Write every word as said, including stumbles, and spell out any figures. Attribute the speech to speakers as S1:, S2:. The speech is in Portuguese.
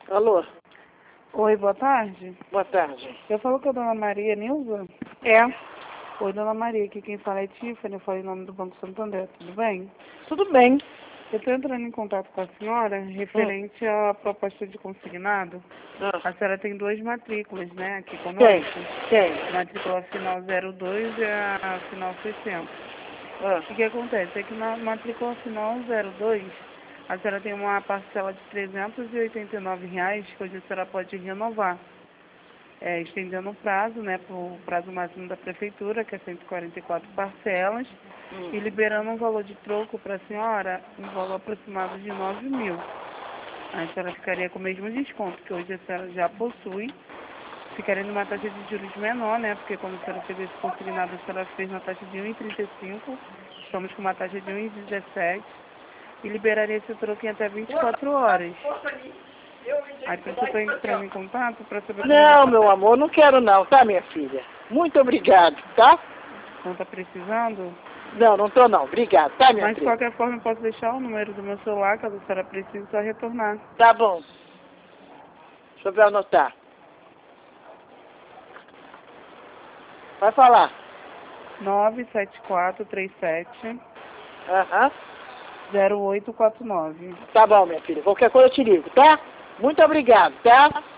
S1: Alô?
S2: Oi, boa tarde.
S1: Boa tarde.
S2: Eu falo com a dona Maria Nilza?
S1: É,
S2: Oi, dona Maria, aqui quem fala é Tiffany, eu falo em nome do Banco Santander, tudo bem?
S1: tudo bem.
S2: Eu estou entrando em contato com a senhora referente à proposta de consignado.
S1: Ah,
S2: A senhora tem duas matrículas, né, aqui
S1: Quem?
S2: conosco.
S1: Quem?
S2: Matrícula final zero dois e a final seiscentos.
S1: Ah,
S2: O que acontece é que na matrícula final zero dois, a senhora tem uma parcela de trezentos e oitenta e nove reais, que hoje a senhora pode renovar. É, estendendo o prazo, né, para o prazo máximo da prefeitura, que é cento e quarenta e quatro parcelas,
S1: hum.
S2: e liberando um valor de troco para a senhora, um valor aproximado de nove mil. A senhora ficaria com o mesmo desconto que hoje a senhora já possui, ficaria numa taxa de juros menor, né, porque quando a senhora fez esse consignado, a senhora fez na taxa de um vírgula trinta e cinco, estamos com uma taxa de um vírgula dezessete, e liberaria esse troco em até vinte e quatro horas. Aí por isso eu estou entrando em contato para saber como
S1: Não, meu amor, não quero não, tá, minha filha? Muito obrigado, tá?
S2: não está precisando.
S1: Não, não tô não. Obrigado, tá, minha
S2: Mas de
S1: filha?
S2: qualquer forma eu posso deixar o número do meu celular, caso a senhora precise, só retornar.
S1: Tá bom. Deixa eu anotar. Vai falar.
S2: nove sete quatro três sete
S1: Aham.
S2: zero oito quatro nove.
S1: Tá bom, minha filha. Qualquer coisa eu te ligo, tá? Muito obrigado, tá?